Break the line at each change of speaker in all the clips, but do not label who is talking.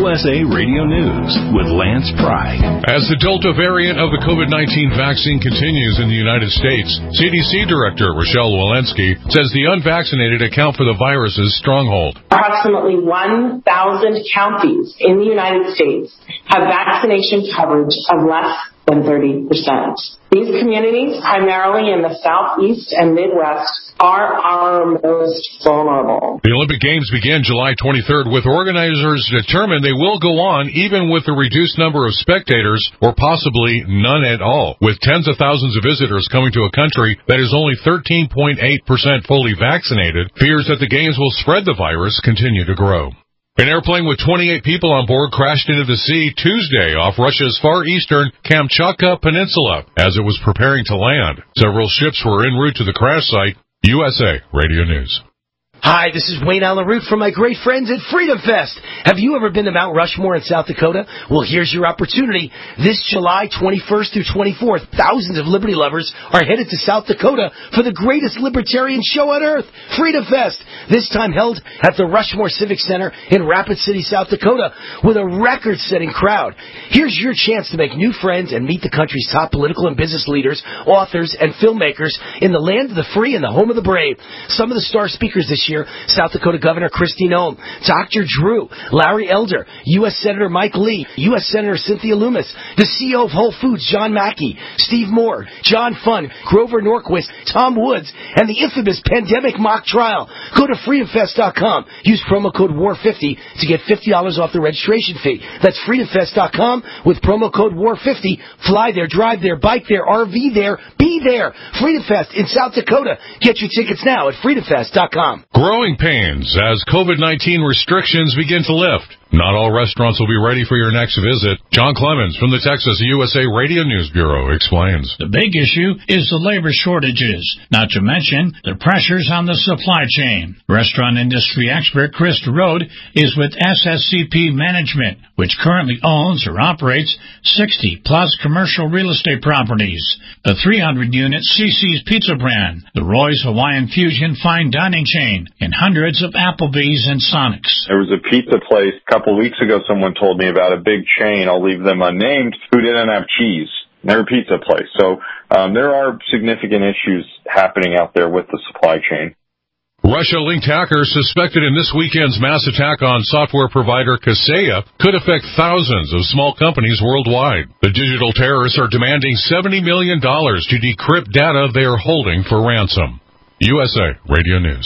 USA Radio News with Lance Pry.
As the Delta variant of the COVID-19 vaccine continues in the United States, CDC Director Rochelle Walensky says the unvaccinated account for the virus's stronghold.
Approximately 1,000 counties in the United States have vaccination coverage of less than 30%. These communities, primarily in the Southeast and Midwest, are our most vulnerable.
The Olympic Games begin July 23rd, with organizers determined they will go on even with a reduced number of spectators, or possibly none at all. With tens of thousands of visitors coming to a country that is only 13.8% fully vaccinated, fears that the Games will spread the virus continue to grow. An airplane with 28 people on board crashed into the sea Tuesday off Russia's far eastern Kamchatka Peninsula as it was preparing to land. Several ships were en route to the crash site. USA Radio News.
Hi, this is Wayne Allen Root from my great friends at Freedom Fest. Have you ever been to Mount Rushmore in South Dakota? Well, here's your opportunity. This July 21st through 24th, thousands of liberty lovers are headed to South Dakota for the greatest libertarian show on earth, Freedom Fest. This time held at the Rushmore Civic Center in Rapid City, South Dakota, with a record-setting crowd. Here's your chance to make new friends and meet the country's top political and business leaders, authors, and filmmakers in the land of the free and the home of the brave. Some of the star speakers this year: South Dakota Governor Kristi Noem, Dr. Drew, Larry Elder, U.S. Senator Mike Lee, U.S. Senator Cynthia Lummis, the CEO of Whole Foods, John Mackey, Steve Moore, John Funn, Grover Norquist, Tom Woods, and the infamous pandemic mock trial. Go to freedomfest.com. Use promo code WAR50 to get $50 off the registration fee. That's freedomfest.com with promo code WAR50. Fly there, drive there, bike there, RV there, be there. Freedom Fest in South Dakota. Get your tickets now at freedomfest.com.
Growing pains as COVID-19 restrictions begin to lift. Not all restaurants will be ready for your next visit. John Clemens from the Texas USA Radio News Bureau explains.
The big issue is the labor shortages, not to mention the pressures on the supply chain. Restaurant industry expert Chris Rode is with SSCP Management, which currently owns or operates 60-plus commercial real estate properties, the 300-unit CC's Pizza brand, the Roy's Hawaiian Fusion fine dining chain, and hundreds of Applebee's and Sonics.
There was a pizza place a couple of weeks ago someone told me about, a big chain, I'll leave them unnamed, who didn't have cheese. They're a pizza place. So there are significant issues happening out there with the supply chain.
Russia-linked hackers suspected in this weekend's mass attack on software provider Kaseya could affect thousands of small companies worldwide. The digital terrorists are demanding $70 million to decrypt data they are holding for ransom. USA Radio News.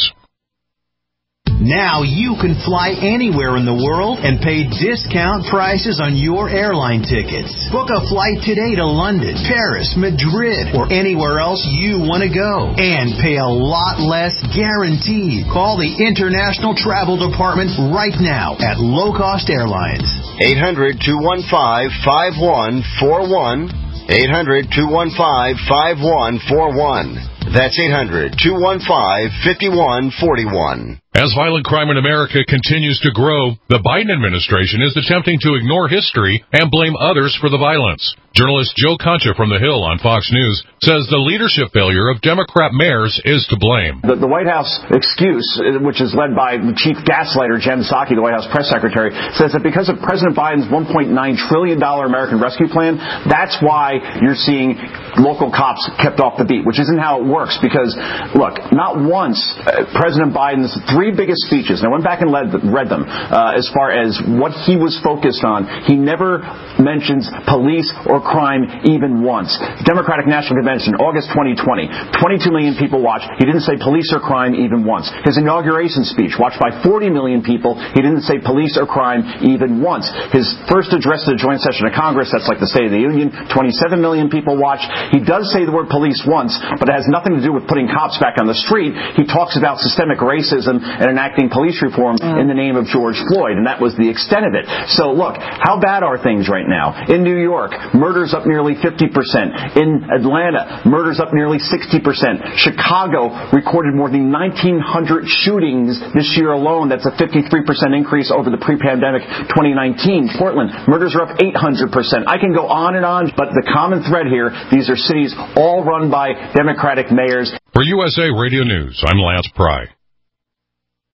Now you can fly anywhere in the world and pay discount prices on your airline tickets. Book a flight today to London, Paris, Madrid, or anywhere else you want to go. And pay a lot less guaranteed. Call the International Travel Department right now at Low Cost Airlines.
800-215-5141. 800-215-5141. That's 800-215-5141.
As violent crime in America continues to grow, the Biden administration is attempting to ignore history and blame others for the violence. Journalist Joe Concha from The Hill on Fox News says the leadership failure of Democrat mayors is to blame.
The White House excuse, which is led by the chief gaslighter Jen Psaki, the White House press secretary, says that because of President Biden's $1.9 trillion American Rescue Plan, that's why you're seeing local cops kept off the beat, which isn't how it works. Because, look, not once President Biden's three biggest speeches, and I went back and read them, as far as what he was focused on, he never mentions police or crime even once. Democratic National Convention, August 2020, 22 million people watched. He didn't say police or crime even once. His inauguration speech, watched by 40 million people, he didn't say police or crime even once. His first address to the joint session of Congress, that's like the State of the Union, 27 million people watched. He does say the word police once, but it has nothing to do with putting cops back on the street. He talks about systemic racism and enacting police reform in the name of George Floyd, and that was the extent of it. So look, how bad are things right now? In New York, murders up nearly 50%. In Atlanta, murders up nearly 60%. Chicago recorded more than 1,900 shootings this year alone. That's a 53% increase over the pre-pandemic 2019. Portland, murders are up 800%. I can go on and on, but the common thread here, these are cities all run by Democratic mayors.
For USA Radio News, I'm Lance Pry.